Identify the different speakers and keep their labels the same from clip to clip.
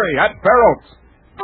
Speaker 1: Jerry at Fair Oaks.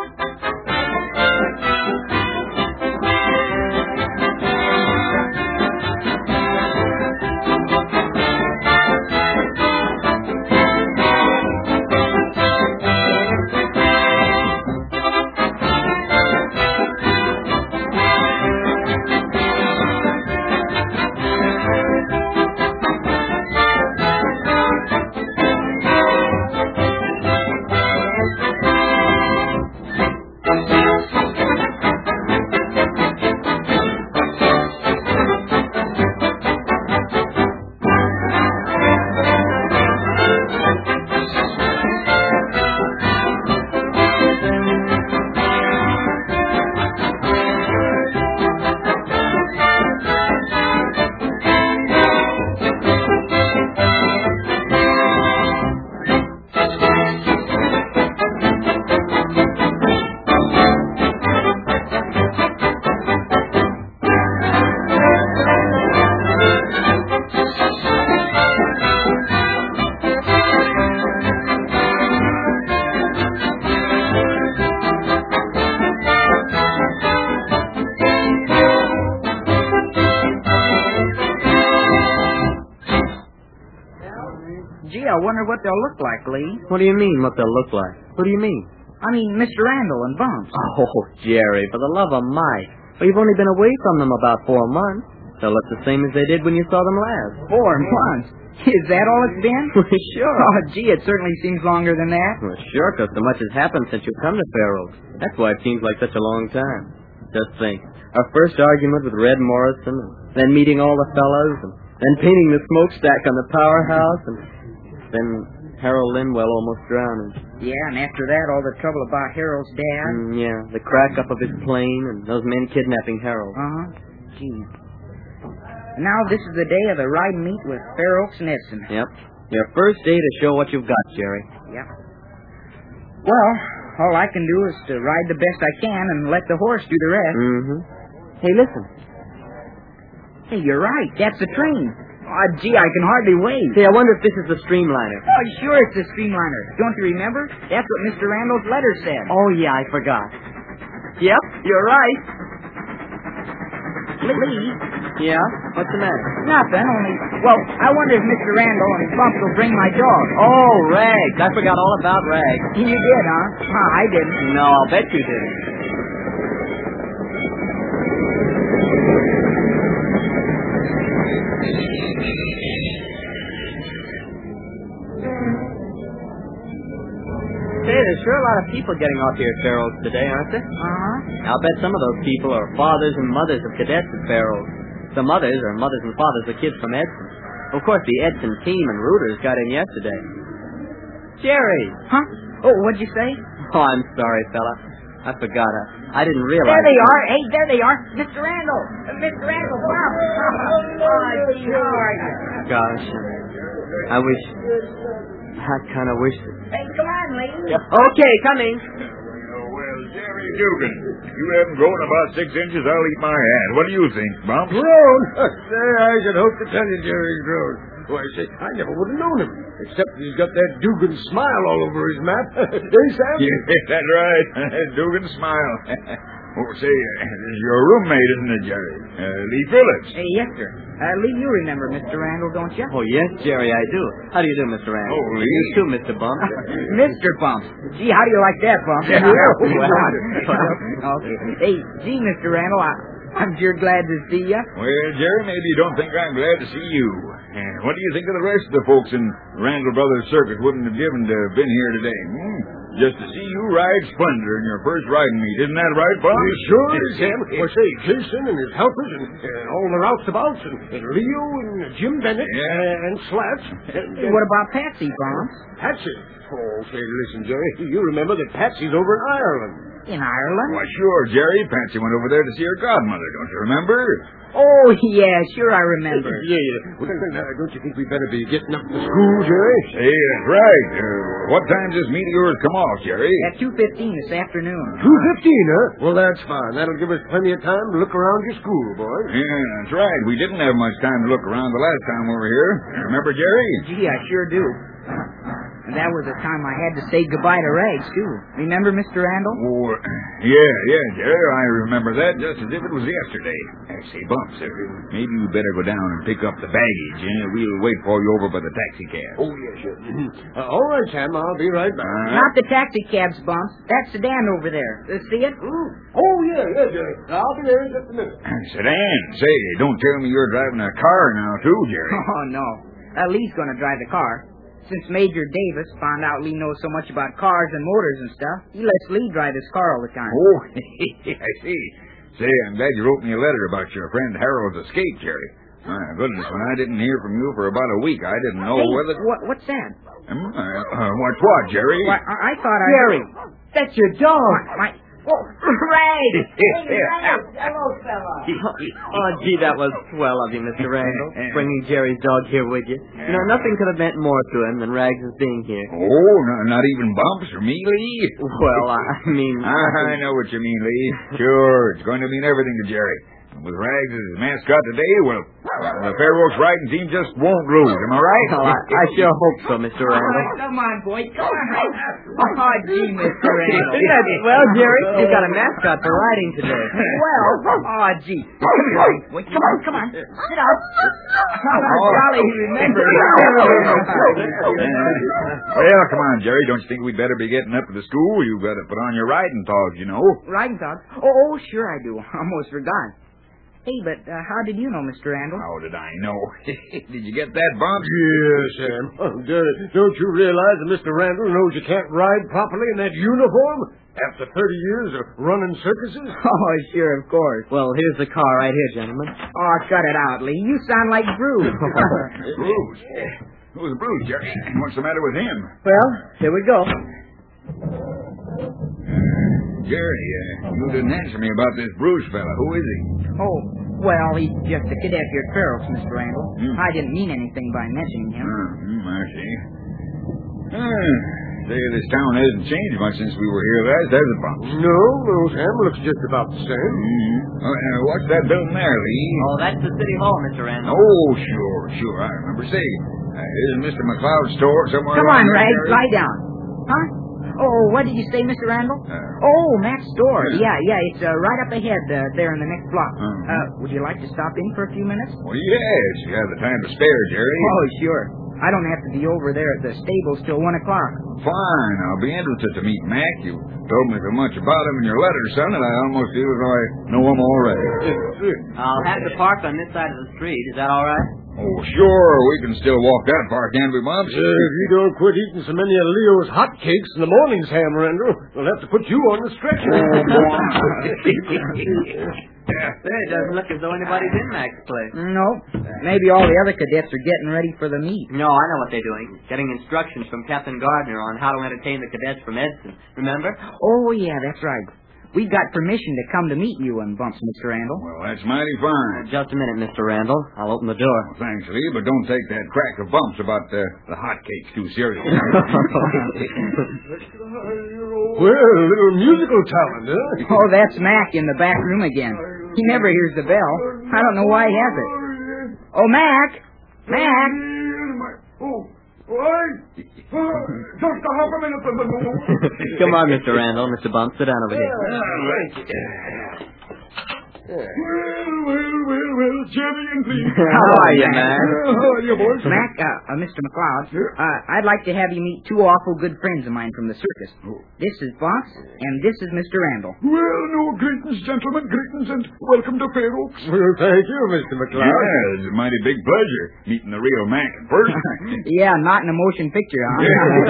Speaker 2: Gee, I wonder what they'll look like, Lee.
Speaker 3: What do you mean, what they'll look like? What do you mean?
Speaker 2: I mean, Mr. Randall and Bumps.
Speaker 3: Oh, Jerry, for the love of Mike. Well, you've only been away from them about 4 months. They'll look the same as they did when you saw them last.
Speaker 2: 4 months? Is that all it's been?
Speaker 3: Sure.
Speaker 2: Oh, gee, it certainly seems longer than that.
Speaker 3: Well, sure, because so much has happened since you've come to Fair Oaks. That's why it seems like such a long time. Just think. Our first argument with Red Morrison, and then meeting all the fellas, and then painting the smokestack on the powerhouse, and then Harold Linwell almost drowning.
Speaker 2: Yeah, and after that, all the trouble about Harold's dad.
Speaker 3: Yeah, the crack up of his plane, and those men kidnapping Harold.
Speaker 2: Uh-huh. Gee. And now this is the day of the ride and meet with Fair Oaks and Edson.
Speaker 3: Yep. Your first day to show what you've got, Jerry.
Speaker 2: Yep. Well, all I can do is to ride the best I can and let the horse do the rest.
Speaker 3: Mm-hmm. Hey, listen.
Speaker 2: Hey, you're right. That's the train. Oh, gee, I can hardly wait.
Speaker 3: Hey, I wonder if this is the Streamliner.
Speaker 2: Oh, sure it's the Streamliner. Don't you remember? That's what Mr. Randall's letter said.
Speaker 3: Oh, yeah, I forgot. Yep, you're right.
Speaker 2: Lee?
Speaker 3: Yeah? What's the matter?
Speaker 2: Nothing, only... Well, I wonder if Mr. Randall and Bumps will bring my dog.
Speaker 3: Oh, Rags. I forgot all about Rags.
Speaker 2: You did, huh? I didn't.
Speaker 3: No, I'll bet you didn't. Say, there's sure a lot of people getting off here at Fair Oaks today, aren't there?
Speaker 2: Uh-huh.
Speaker 3: I'll bet some of those people are fathers and mothers of cadets at Fair Oaks. Some others are mothers and fathers of kids from Edson. Of course, the Edson team and rooters got in yesterday. Jerry!
Speaker 2: Huh? Oh, what'd you say?
Speaker 3: Oh, I'm sorry, fella. I forgot. I didn't realize.
Speaker 2: There they are. Hey, there they are. Mr. Randall. Mr. Randall, Bob. Oh, gee, how are you?
Speaker 3: Gosh, I kind of wish that...
Speaker 2: Hey, come on, Lee.
Speaker 3: Okay, coming.
Speaker 1: Well, Jerry Dugan, you haven't grown about 6 inches, I'll eat my hand. What do you think, Bumps?
Speaker 4: Grown? Say, I should hope to tell you Jerry's grown. Why, say, I never would have known him, except he's got that Dugan smile all over his map. Hey, Sam?
Speaker 1: Yeah, that's right. Dugan smile. Oh, say, this is your roommate, isn't it, Jerry? Lee Phillips.
Speaker 2: Hey, yes, sir. Lee, you remember Mr. Randall, don't you?
Speaker 3: Oh, yes, Jerry, I do. How do you do, Mr. Randall?
Speaker 1: Oh, Lee.
Speaker 3: You too, Mr. Bumps.
Speaker 2: Mr. Bumps. Gee, how do you like that, Bumps? Okay. Hey, gee, Mr. Randall, I'm sure glad to see you.
Speaker 1: Well, Jerry, maybe you don't think I'm glad to see you. What do you think of the rest of the folks in Randall Brothers Circus wouldn't have given to have been here today? Just to see you ride Splendor in your first riding meet. Isn't that right, Bob?
Speaker 4: Sure is, Sam. Well, say, Jason and his helpers and all the rouseabouts and Leo and Jim Bennett and Slats.
Speaker 2: Hey, what about Patsy, Bumps?
Speaker 4: Patsy? Oh, say, listen, Jerry, you remember that Patsy's over in Ireland.
Speaker 2: In Ireland?
Speaker 1: Why, sure, Jerry. Patsy went over there to see her godmother, don't you remember?
Speaker 2: Oh, yeah, sure I remember.
Speaker 4: Yeah. Well, don't you think we'd better be getting up to school, Jerry?
Speaker 1: Hey, that's right. What time does this meet of yours come off, Jerry?
Speaker 2: At 2:15 this afternoon.
Speaker 4: 2:15, huh? Well, that's fine. That'll give us plenty of time to look around your school, boys.
Speaker 1: Yeah, that's right. We didn't have much time to look around the last time we were here. Remember, Jerry?
Speaker 2: Gee, I sure do. And that was the time I had to say goodbye to Rags, too. Remember, Mr. Randall?
Speaker 1: Oh, yeah, Jerry. I remember that just as if it was yesterday. Say, Bumps, maybe you better go down and pick up the baggage. We'll wait for you over by the taxi cab.
Speaker 4: Oh, yes, sure. All right, Sam. I'll be right back.
Speaker 2: Not the taxi cabs, Bumps. That sedan over there. See it?
Speaker 4: Oh, yeah, Jerry. I'll be there in just a minute.
Speaker 1: Sedan. Say, don't tell me you're driving a car now, too, Jerry.
Speaker 2: Oh, no. Lee's going to drive the car. Since Major Davis found out Lee knows so much about cars and motors and stuff, he lets Lee drive his car all the time.
Speaker 1: Oh, I see. Say, I'm glad you wrote me a letter about your friend Harold's escape, Jerry. My goodness, when I didn't hear from you for about a week, I didn't know whether...
Speaker 2: What's that?
Speaker 1: What's what, Jerry?
Speaker 2: Why, I thought I...
Speaker 3: Jerry, that's your dog.
Speaker 2: Right!
Speaker 5: Hello, fella.
Speaker 3: Oh, gee, that was swell of you, Mr. Randall, bringing Jerry's dog here with you. You know, nothing could have meant more to him than Rags' being here.
Speaker 1: Oh, not even Bumps or me, Lee?
Speaker 3: Well, I mean...
Speaker 1: I know what you mean, Lee. Sure, it's going to mean everything to Jerry. With Rags as his mascot today, well, the Fair Oaks riding team just won't lose. Am I right?
Speaker 3: Well, I sure hope so, Mr. Randall.
Speaker 2: Come on, boy. Come on. Oh, gee, Mr. Randall.
Speaker 3: Well, Jerry, you got a mascot for riding today.
Speaker 2: Oh, gee. Come here, boy. Come on. Sit down. Golly, he remembers.
Speaker 1: Well, come on, Jerry. Don't you think we'd better be getting up to the school? You've got to put on your riding togs, you know.
Speaker 2: Riding togs? Oh, sure I do. Almost forgot. Hey, but how did you know, Mr. Randall?
Speaker 1: How did I know? Did you get that, Bumps?
Speaker 4: Yes, Sam. Don't you realize that Mr. Randall knows you can't ride properly in that uniform after 30 years of running circuses?
Speaker 2: Oh, sure, of course.
Speaker 3: Well, here's the car right here, gentlemen.
Speaker 2: Oh, cut it out, Lee. You sound like Bruce.
Speaker 1: Bruce? Who's Bruce, Jerry? What's the matter with him?
Speaker 2: Well, here we go.
Speaker 1: Jerry, you didn't answer me about this Bruce fella. Who is he?
Speaker 2: Oh, well, he's just a cadet here at Fair Oaks, Mr. Randall. I didn't mean anything by mentioning him.
Speaker 1: I see. Say, this town hasn't changed much since we were here last, has it, Bumps?
Speaker 4: No, Sam. Looks just about the same.
Speaker 1: What's that building there, Lee?
Speaker 3: Oh, that's the City Hall, Mr. Randall.
Speaker 1: Oh, sure. I remember. Say, isn't Mr. McLeod's store somewhere
Speaker 2: Come
Speaker 1: around
Speaker 2: on,
Speaker 1: there,
Speaker 2: Rags.
Speaker 1: Jerry?
Speaker 2: Lie down. Huh? Oh, what did you say, Mr. Randall? Mac's store. Yeah, it's right up ahead there in the next block. Would you like to stop in for a few minutes?
Speaker 1: Well, yes. You have the time to spare, Jerry.
Speaker 2: Oh, sure. I don't have to be over there at the stables till 1 o'clock.
Speaker 1: Fine. I'll be interested to meet Mac. You told me so much about him in your letter, son, that I almost feel as though I know him already.
Speaker 3: I'll have to park on this side of the street. Is that all right?
Speaker 1: Oh, sure. We can still walk that far, can't we, Bumps?
Speaker 4: If you don't quit eating so many of Leo's hotcakes in the morning, Sam Randall, we'll have to put you on the stretcher.
Speaker 3: It doesn't look as though anybody's in Mac's place.
Speaker 2: No. Maybe all the other cadets are getting ready for the meet.
Speaker 3: No, I know what they're doing. Getting instructions from Captain Gardner on how to entertain the cadets from Edson. Remember?
Speaker 2: Oh, yeah, that's right. We've got permission to come to meet you and Bumps, Mr. Randall.
Speaker 1: Well, that's mighty fine.
Speaker 3: Just a minute, Mr. Randall. I'll open the door.
Speaker 1: Well, thanks, Lee, but don't take that crack of Bumps about the hotcakes too seriously.
Speaker 4: Well, a little musical talent, huh?
Speaker 2: Oh, that's Mac in the back room again. He never hears the bell. I don't know why he has it. Oh, Mac! Mac!
Speaker 1: Just a half a minute.
Speaker 3: Come on, Mr. Randall. Mr. Bumps, sit down over here.
Speaker 1: Well, Jerry and Lee.
Speaker 3: How are you, man?
Speaker 1: How are you, boys?
Speaker 2: Mac, Mr. McLeod, I'd like to have you meet two awful good friends of mine from the circus. This is Bumps, and this is Mr. Randall.
Speaker 1: Well, no, greetings, gentlemen, greetings, and welcome to Fair Oaks.
Speaker 4: Well, thank you, Mr. McLeod.
Speaker 1: Yeah, it's a mighty big pleasure meeting the real Mac in person.
Speaker 2: Yeah, not in a motion picture, huh?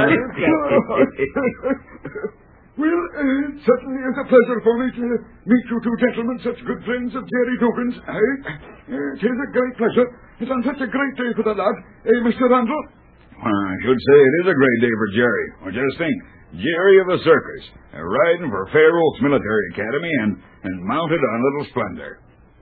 Speaker 1: Well, it certainly is a pleasure for me to meet you two gentlemen, such good friends of Jerry Dugan's. It is a great pleasure. It's on such a great day for the lad. Mr. Randall? I should say it is a great day for Jerry. Well, just think, Jerry of the circus, riding for Fair Oaks Military Academy and mounted on Little Splendor.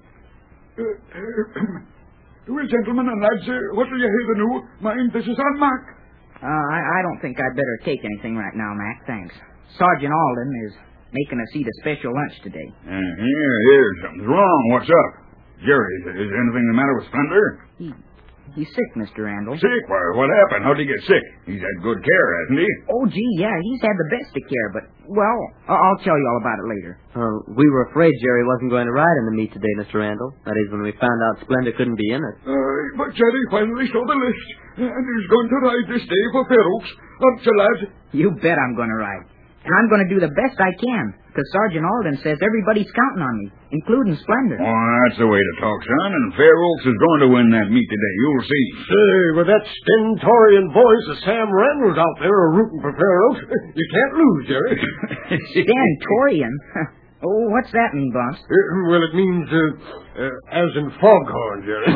Speaker 1: Well, gentlemen and lads, what do you hear the new? Mind, this is on Mac.
Speaker 2: I don't think I'd better take anything right now, Mac. Thanks. Sergeant Alden is making us eat a special lunch today.
Speaker 1: Here, something's wrong. What's up? Jerry, is anything the matter with Splendor?
Speaker 2: He's sick, Mr. Randall.
Speaker 1: Sick? Why, what happened? How'd he get sick? He's had good care, hasn't he?
Speaker 2: Oh, gee, yeah, he's had the best of care, but, well, I'll tell you all about it later.
Speaker 3: We were afraid Jerry wasn't going to ride in the meet today, Mr. Randall. That is, when we found out Splendor couldn't be in it.
Speaker 4: But Jerry finally saw the list, and he's going to ride this day for Fair Oaks. Aren't you, lad?
Speaker 2: You bet I'm going to ride. And I'm going to do the best I can, because Sergeant Alden says everybody's counting on me, including Splendor.
Speaker 1: Oh, that's the way to talk, son, and Fair Oaks is going to win that meet today. You'll see.
Speaker 4: Say, with that stentorian voice of Sam Randall's out there rooting for Fair Oaks, you can't lose, Jerry.
Speaker 2: Stentorian? Oh, what's that mean, boss?
Speaker 4: Well, it means, as in foghorn, Jerry.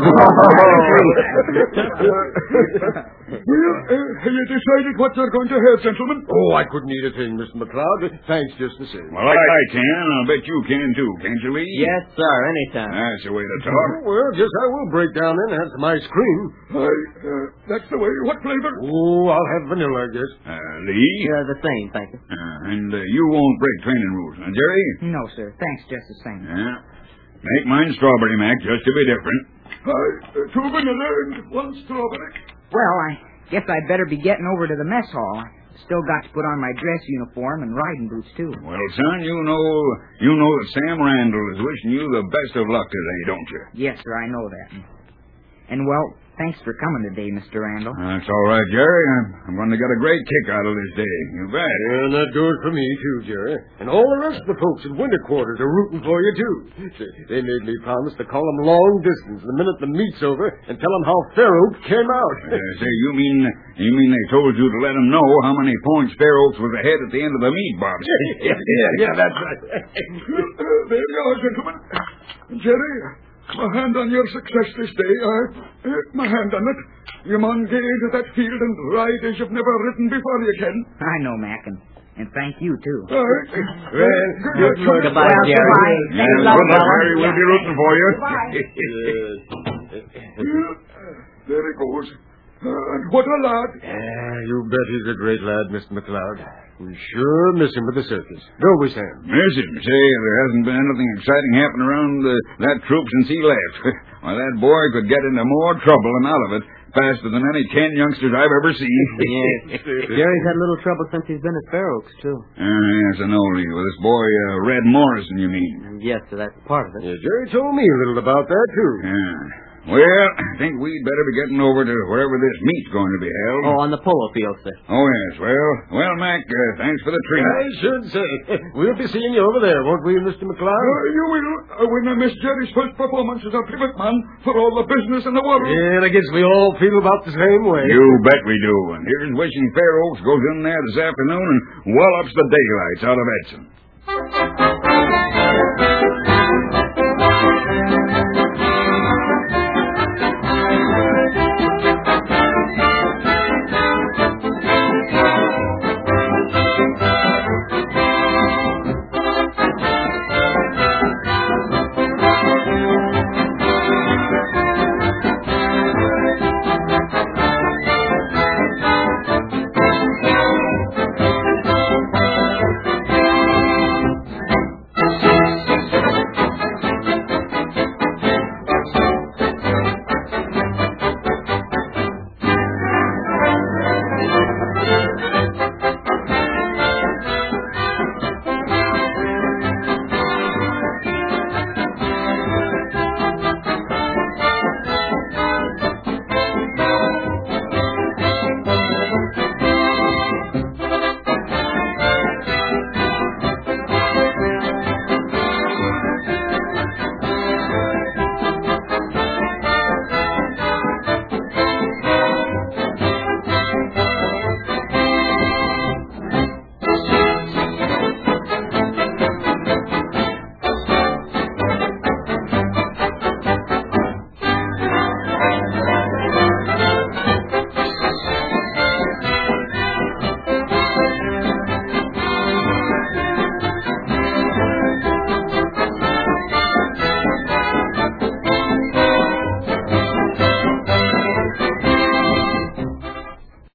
Speaker 4: Well, have you decided what you're going to have, gentlemen? Oh, I couldn't eat a thing, Mr. McLeod. Thanks just the same.
Speaker 1: Well, I can. I'll bet you can, too. Can't you, Lee?
Speaker 3: Yes, sir, anytime.
Speaker 1: That's the way to talk.
Speaker 4: Well, guess I will break down in and have some ice cream. That's the way. What flavor? Oh, I'll have vanilla, I guess.
Speaker 1: Lee?
Speaker 3: The same, thank you.
Speaker 1: And you won't break training rules, huh, Jerry?
Speaker 2: No, sir. Thanks just the same.
Speaker 1: Yeah. Make mine strawberry, Mac, just to be different.
Speaker 4: Two vanilla and one strawberry.
Speaker 2: Well, I guess I'd better be getting over to the mess hall. I still got to put on my dress uniform and riding boots, too.
Speaker 1: Well, son, you know that Sam Randall is wishing you the best of luck today, don't you?
Speaker 2: Yes, sir, I know that. And, well, thanks for coming today, Mr. Randall.
Speaker 1: That's all right, Jerry. I'm going to get a great kick out of this day. You bet.
Speaker 4: And that goes for me, too, Jerry. And all the rest of the folks in winter quarters are rooting for you, too. They made me promise to call them long distance the minute the meet's over and tell them how Fair Oaks came out.
Speaker 1: Say, you mean they told you to let them know how many points Fair Oaks was ahead at the end of the meet, Bob?
Speaker 4: yeah, that's right. There you are, gentlemen. Jerry, my hand on your success this day. My hand on it. You man get into that field and ride as you've never ridden before you can.
Speaker 2: I know, Mac, and thank you, too.
Speaker 4: Well,
Speaker 3: Goodbye, Jerry.
Speaker 1: Yeah, good luck, Jerry. We'll be rooting for you.
Speaker 4: There he goes. And what a lad. You bet he's a great lad, Mr. McLeod. We sure miss him with the circus. Don't we, Sam?
Speaker 1: Miss him. Say, there hasn't been anything exciting happen around that troop since he left. Why, that boy could get into more trouble and out of it faster than any 10 youngsters I've ever seen.
Speaker 3: Yes. Jerry's had a little trouble since he's been at Fair Oaks, too.
Speaker 1: Yes, I know, Lee. With this boy, Red Morrison, you mean?
Speaker 3: Yes, so that's part of it.
Speaker 4: Yeah, Jerry told me a little about that, too.
Speaker 1: Yeah. Well, I think we'd better be getting over to wherever this meet's going to be held.
Speaker 3: Oh, on the polo field, sir.
Speaker 1: Oh, yes. Well, Mac, thanks for the treat.
Speaker 4: I should say. We'll be seeing you over there, won't we, Mr. McLeod? You will. When I miss Jerry's first performance as a pivot man for all the business in the world. Yeah, and I guess we all feel about the same way.
Speaker 1: You bet we do. And here's wishing Fair Oaks goes in there this afternoon and wallops the daylights out of Edson.